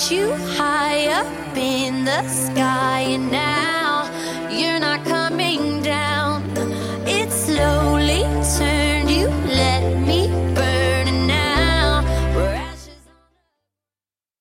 you high up in the sky, and now